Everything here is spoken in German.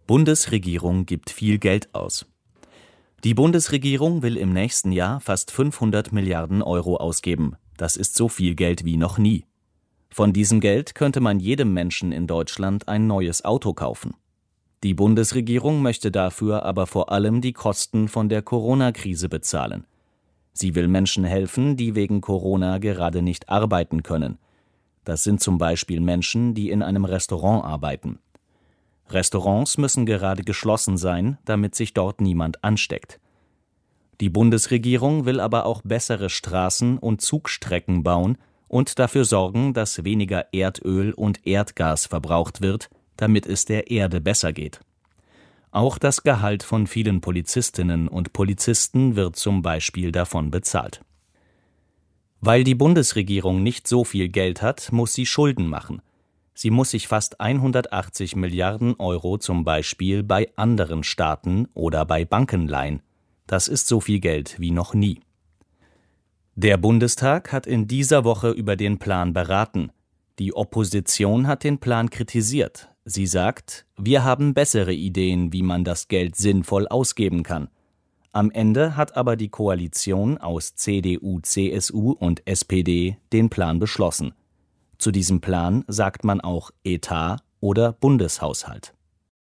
Bundesregierung gibt viel Geld aus. Die Bundesregierung will im nächsten Jahr fast 500 Milliarden Euro ausgeben. Das ist so viel Geld wie noch nie. Von diesem Geld könnte man jedem Menschen in Deutschland ein neues Auto kaufen. Die Bundesregierung möchte dafür aber vor allem die Kosten von der Corona-Krise bezahlen. Sie will Menschen helfen, die wegen Corona gerade nicht arbeiten können. Das sind zum Beispiel Menschen, die in einem Restaurant arbeiten. Restaurants müssen gerade geschlossen sein, damit sich dort niemand ansteckt. Die Bundesregierung will aber auch bessere Straßen und Zugstrecken bauen und dafür sorgen, dass weniger Erdöl und Erdgas verbraucht wird, damit es der Erde besser geht. Auch das Gehalt von vielen Polizistinnen und Polizisten wird zum Beispiel davon bezahlt. Weil die Bundesregierung nicht so viel Geld hat, muss sie Schulden machen. Sie muss sich fast 180 Milliarden Euro zum Beispiel bei anderen Staaten oder bei Banken leihen. Das ist so viel Geld wie noch nie. Der Bundestag hat in dieser Woche über den Plan beraten. Die Opposition hat den Plan kritisiert. Sie sagt, wir haben bessere Ideen, wie man das Geld sinnvoll ausgeben kann. Am Ende hat aber die Koalition aus CDU, CSU und SPD den Plan beschlossen. Zu diesem Plan sagt man auch Etat oder Bundeshaushalt.